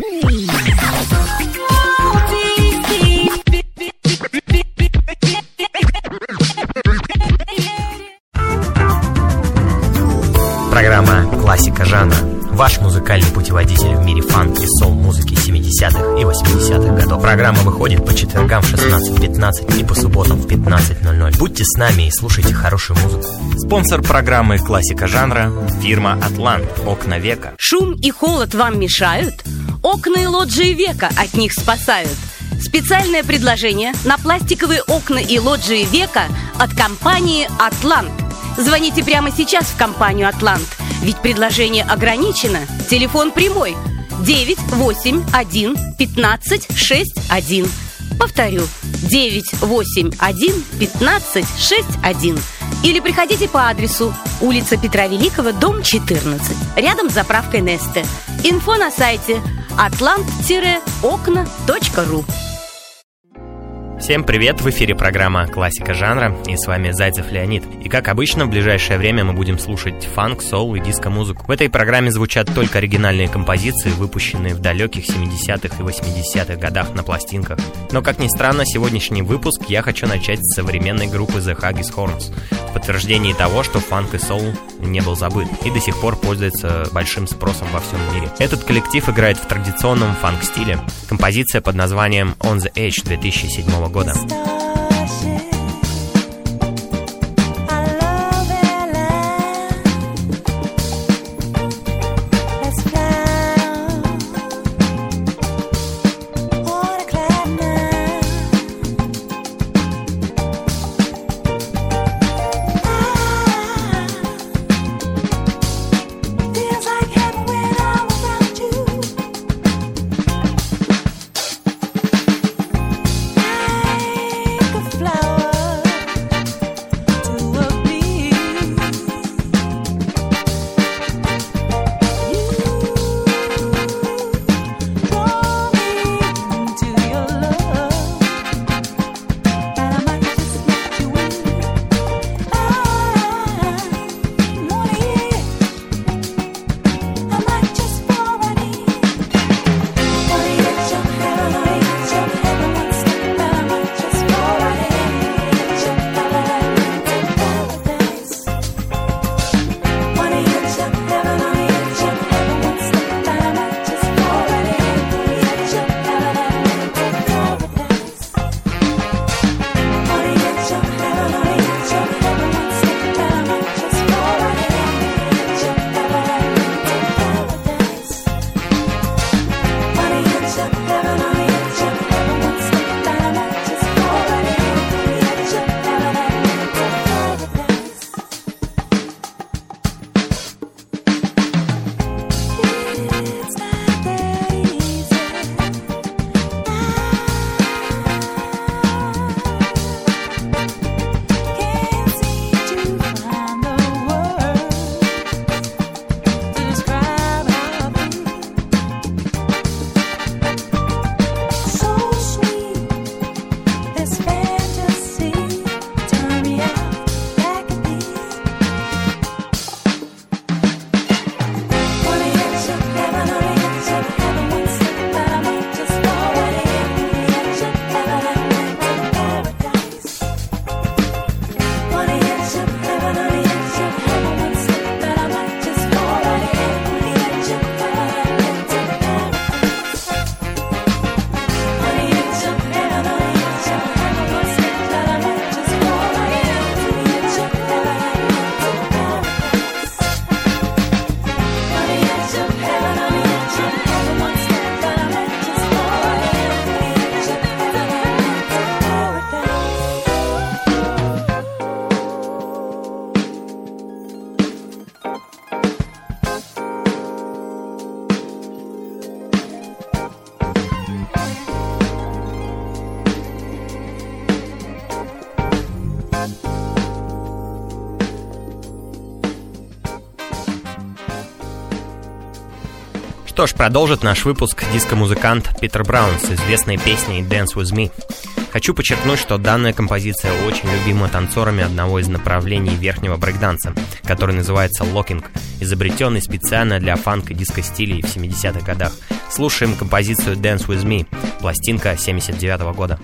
Программа «Классика жанра». Ваш музыкальный путеводитель в мире фанк и соул-музыки 70-х и 80-х годов. Программа выходит по четвергам в 16:15 и по субботам в 15:00. Будьте с нами и слушайте хорошую музыку. Спонсор программы «Классика жанра» – фирма «Атлант». Окна века. Шум и холод вам мешают? Окна и лоджии века от них спасают. Специальное предложение на пластиковые окна и лоджии века от компании «Атлант». Звоните прямо сейчас в компанию «Атлант», ведь предложение ограничено. Телефон прямой 981 15 61. Повторю, 981 15 61. Или приходите по адресу улица Петра Великого, дом 14, рядом с заправкой Несте. Инфо на сайте atlant-окна.ру. Всем привет! В эфире программа «Классика жанра» и с вами Зайцев Леонид. И как обычно, в ближайшее время мы будем слушать фанк, соул и диско-музыку. В этой программе звучат только оригинальные композиции, выпущенные в далеких 70-х и 80-х годах на пластинках. Но, как ни странно, сегодняшний выпуск я хочу начать с современной группы The Haggis Horns, в подтверждении того, что фанк и соул не был забыт и до сих пор пользуется большим спросом во всем мире. Этот коллектив играет в традиционном фанк-стиле. Композиция под названием «On the Edge» 2007 года. Что ж, продолжит наш выпуск диско-музыкант Питер Браун с известной песней «Dance With Me». Хочу подчеркнуть, что данная композиция очень любима танцорами одного из направлений верхнего брейкданса, который называется локинг, изобретенный специально для фанк и диско-стилей в 70-х годах. Слушаем композицию Dance With Me, пластинка 79-го года.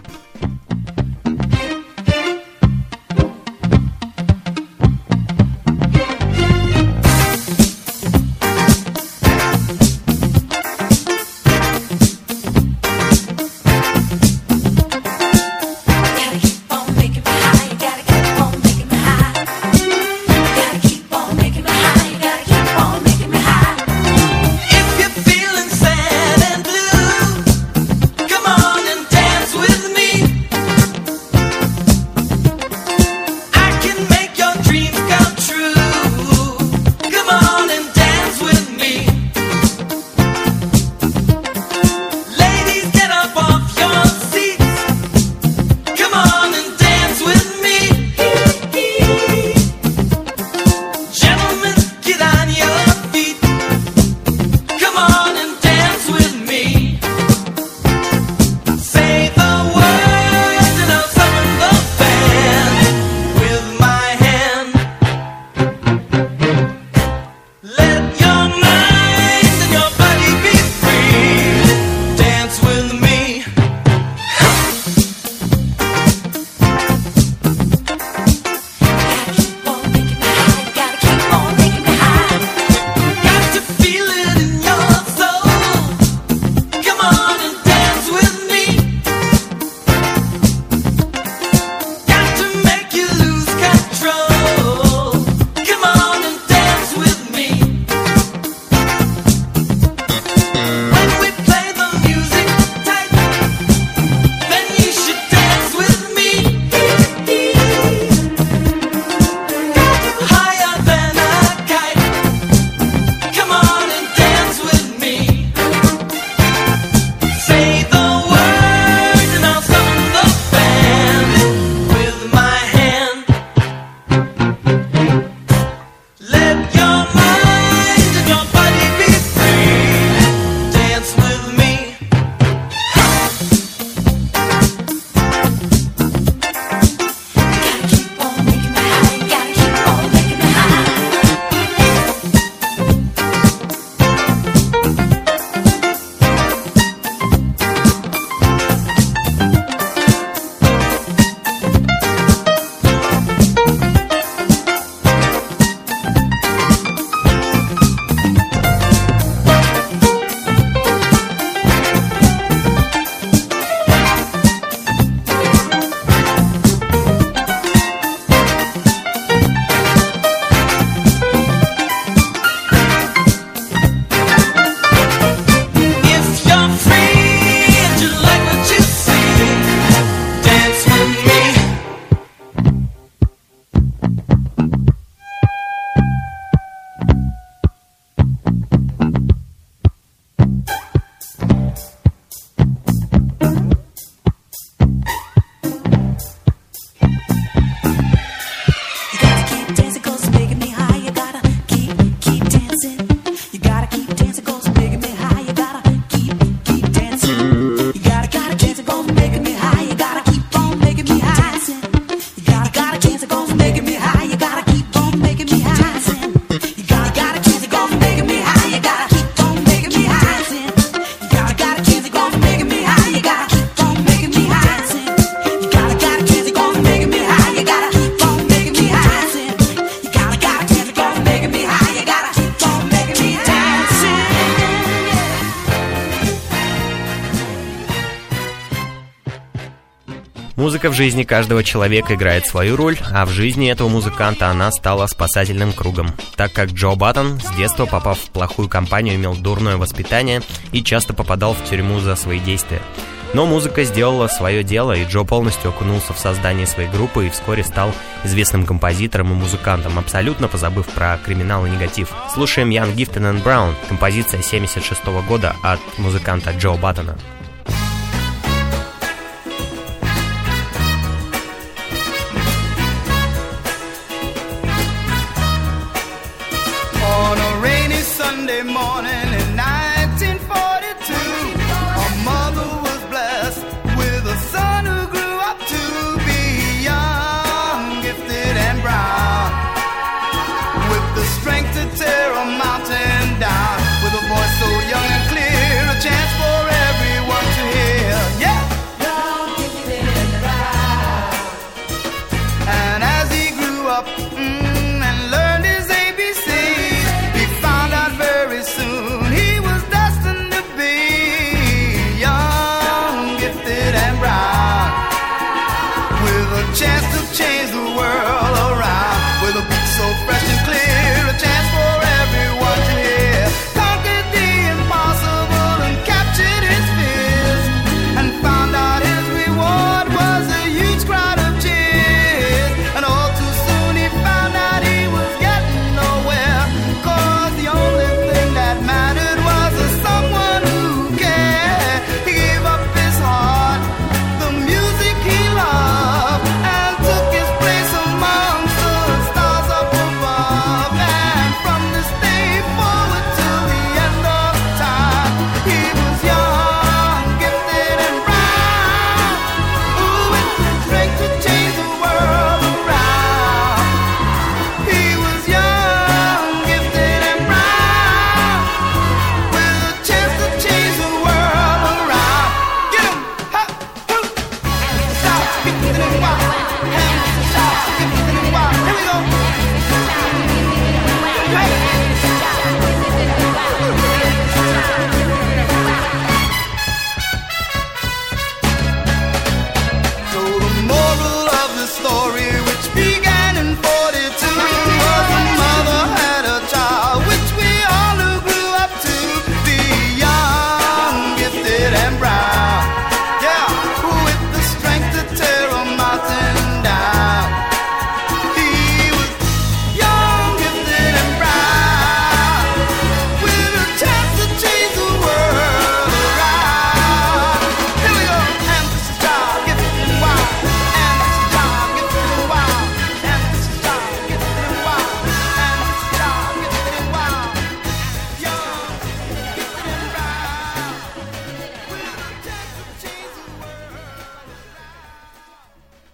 Музыка в жизни каждого человека играет свою роль, а в жизни этого музыканта она стала спасательным кругом, так как Джо Баттон, с детства попав в плохую компанию, имел дурное воспитание и часто попадал в тюрьму за свои действия. Но музыка сделала свое дело, и Джо полностью окунулся в создание своей группы и вскоре стал известным композитором и музыкантом, абсолютно позабыв про криминал и негатив. Слушаем Young, Gifted and Brown, композиция 1976 года от музыканта Джо Баттона. Sunday morning in 1942, a mother was blessed with a son who grew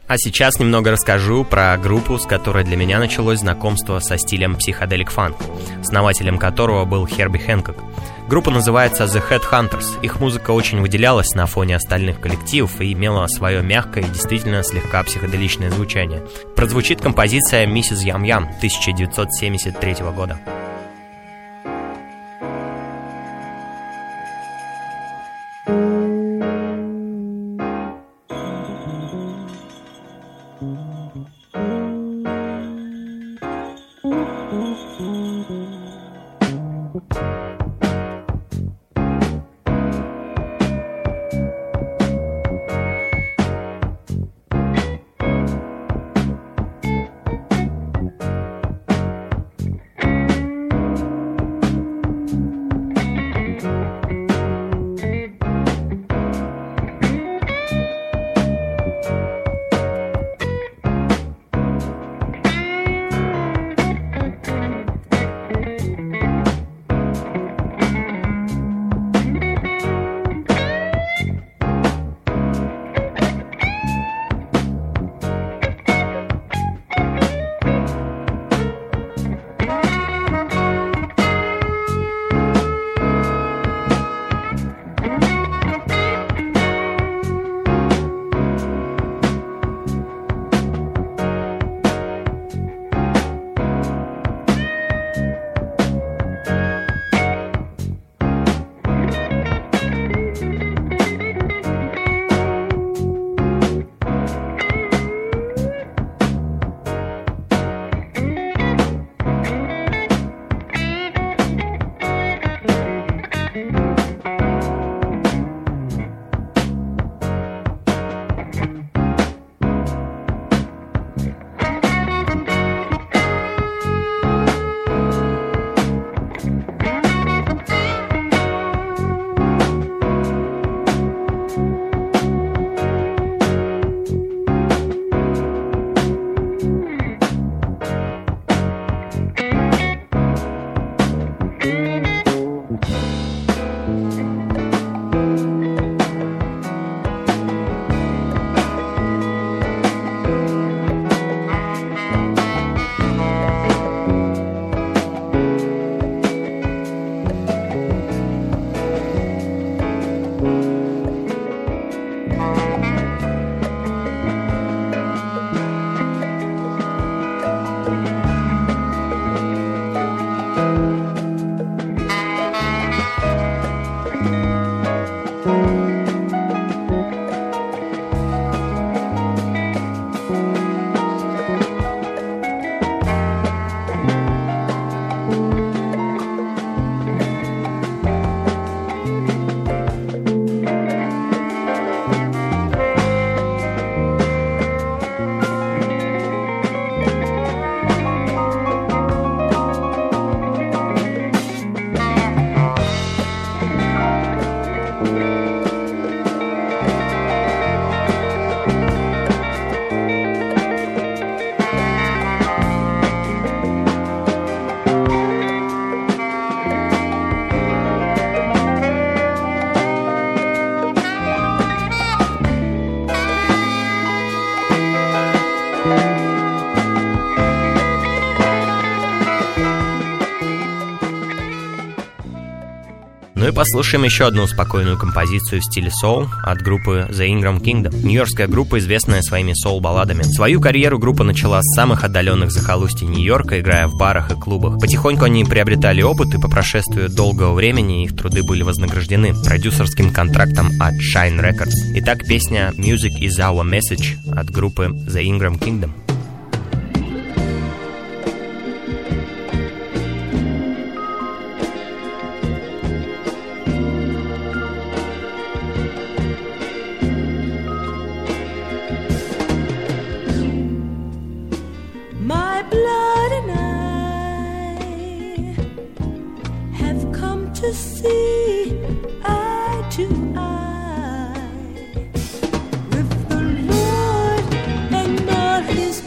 А сейчас немного расскажу про группу, с которой для меня началось знакомство со стилем психоделик фанк, основателем которого был Херби Хэнкок. Группа называется The Headhunters. Их музыка очень выделялась на фоне остальных коллективов и имела свое мягкое и действительно слегка психоделичное звучание. Прозвучит композиция «Mrs. Yum Yum» 1973 года. Ну и послушаем еще одну спокойную композицию в стиле соул от группы The Ingram Kingdom. Нью-йоркская группа, известная своими соул-балладами. Свою карьеру группа начала с самых отдаленных захолустий Нью-Йорка, играя в барах и клубах. Потихоньку они приобретали опыт, и по прошествию долгого времени их труды были вознаграждены продюсерским контрактом от Shine Records. Итак, песня Music is Our Message от группы The Ingram Kingdom. His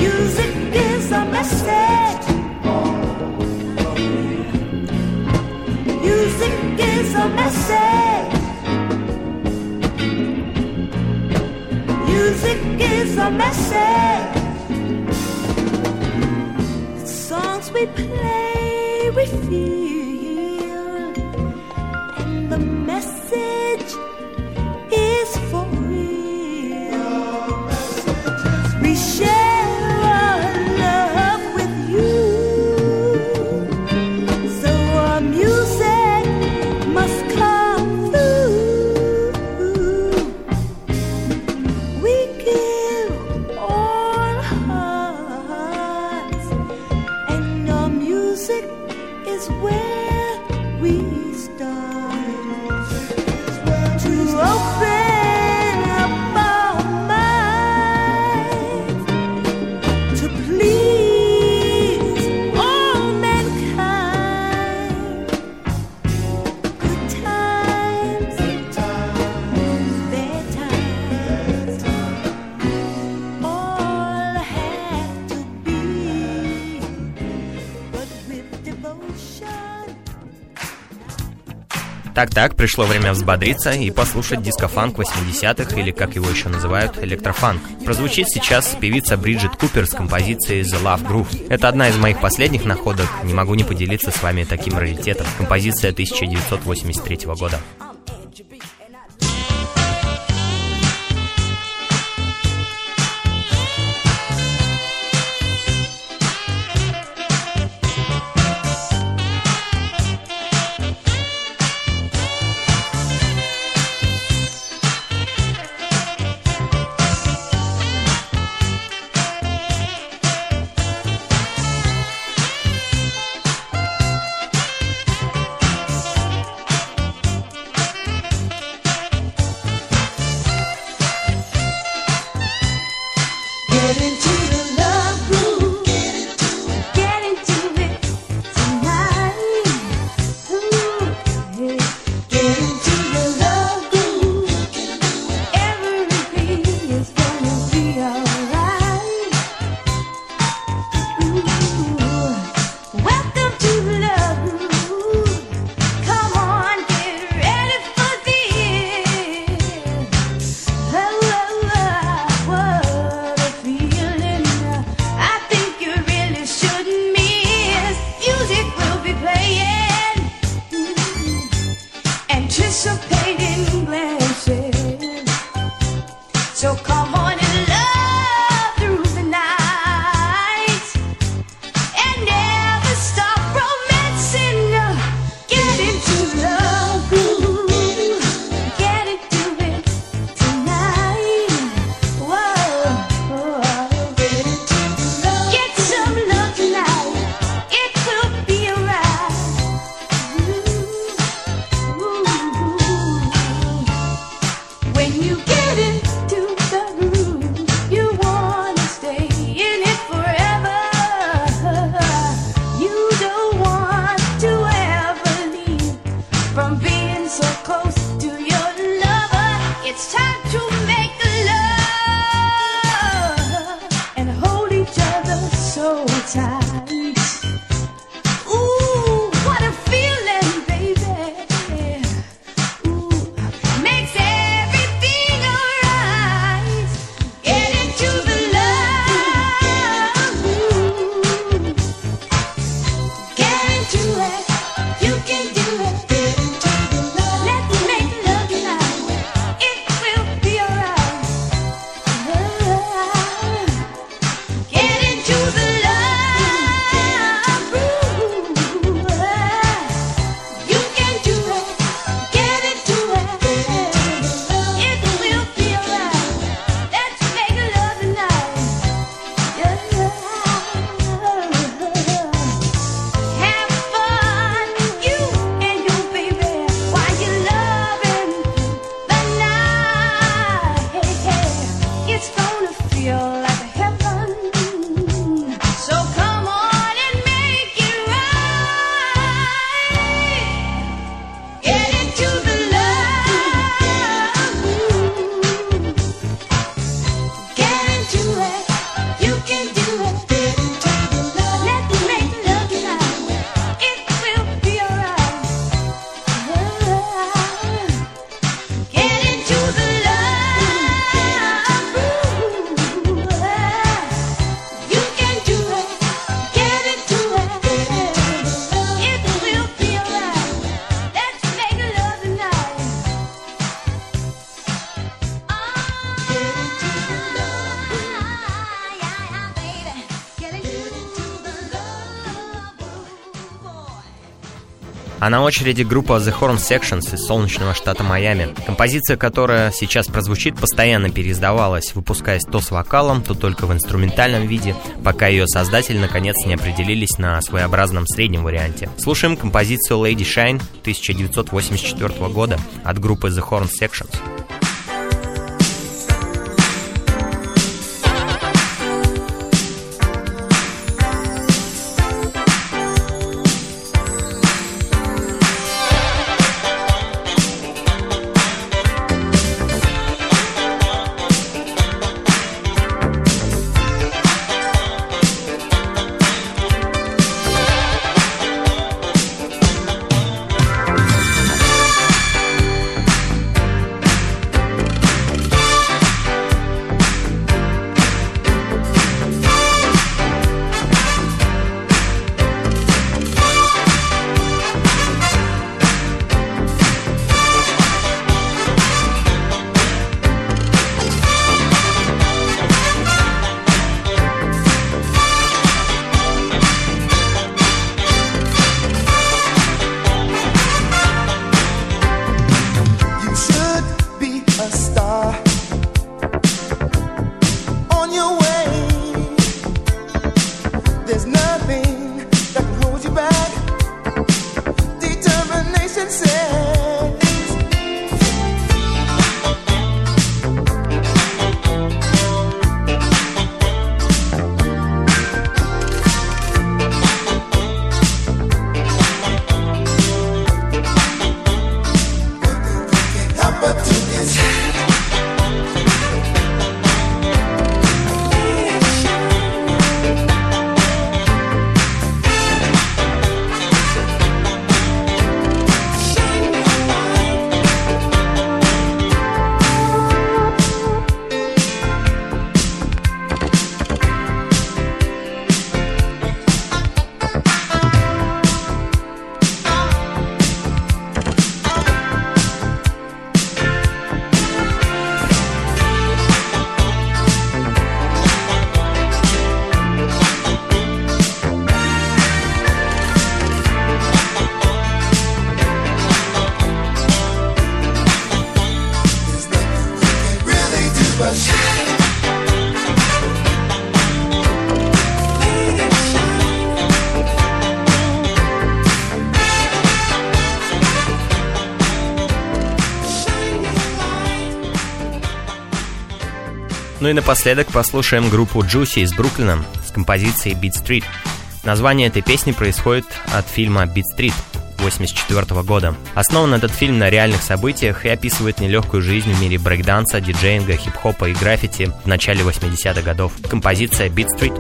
Music is a message. Music is a message. Music is a message. The songs we play, we feel, and the message is for real. We share our love with you, so our music must come through. We give all hearts, and our music is where we start to open up our minds to please all mankind. Good times, bad times, all have to be, but with devotion. Так, пришло время взбодриться и послушать диско-фанк 80-х, или, как его еще называют, электрофанк. Прозвучит сейчас певица Бриджит Купер с композицией The Love Groove. Это одна из моих последних находок, не могу не поделиться с вами таким раритетом. Композиция 1983 года. А на очереди группа The Horn Sections из солнечного штата Майами. Композиция, которая сейчас прозвучит, постоянно переиздавалась, выпускаясь то с вокалом, то только в инструментальном виде, пока ее создатели наконец не определились на своеобразном среднем варианте. Слушаем композицию Lady Shine 1984 года от группы The Horn Sections. Ну и напоследок послушаем группу Juicy из Бруклина с композицией Beat Street. Название этой песни происходит от фильма Beat Street 1984 года. Основан этот фильм на реальных событиях и описывает нелегкую жизнь в мире брейкданса, диджеинга, хип-хопа и граффити в начале 80-х годов. Композиция Beat Street.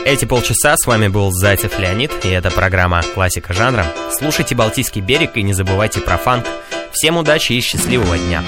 Эти полчаса с вами был Зайцев Леонид, и это программа «Классика жанра». Слушайте «Балтийский берег» и не забывайте про фанк. Всем удачи и счастливого дня!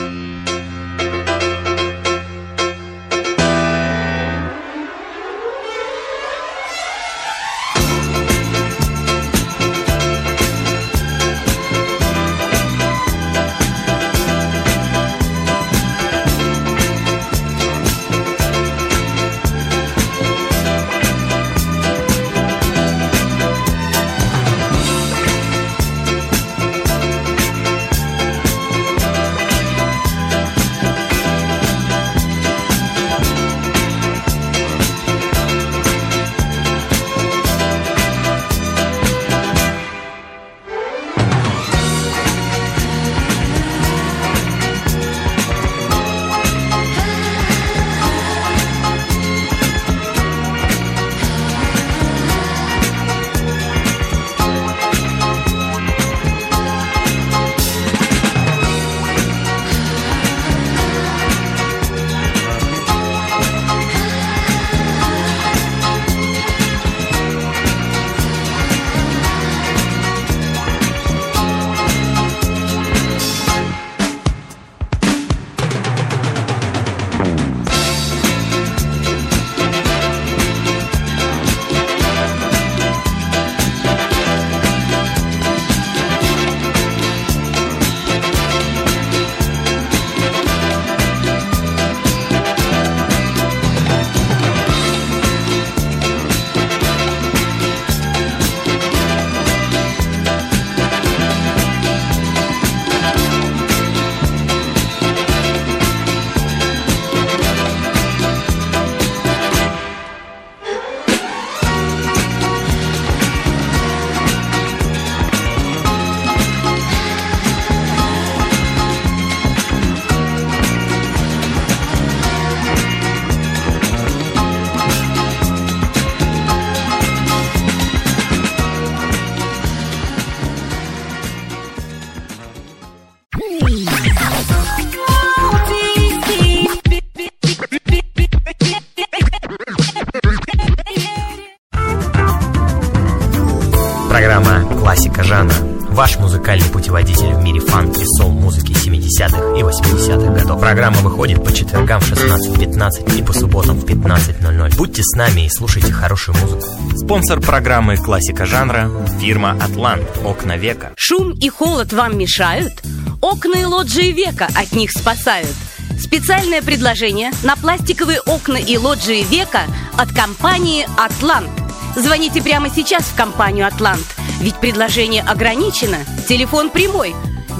Программа «Классика жанра». Ваш музыкальный путеводитель в мире фанк и соул-музыки 70-х и 80-х годов. Программа выходит по четвергам в 16:15 и по субботам в 15:00. Будьте с нами и слушайте хорошую музыку. Спонсор программы «Классика жанра» – фирма «Атлант». Окна века. Шум и холод вам мешают? Окна и лоджии века от них спасают. Специальное предложение на пластиковые окна и лоджии века от компании «Атлант». Звоните прямо сейчас в компанию «Атлант», ведь предложение ограничено. Телефон прямой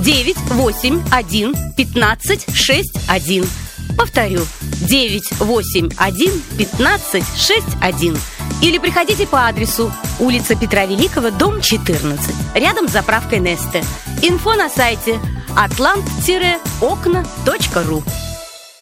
981 15 61. Повторю, 981 15 61. Или приходите по адресу улица Петра Великого, дом 14, рядом с заправкой Несте. Инфо на сайте atlant-окна.ру.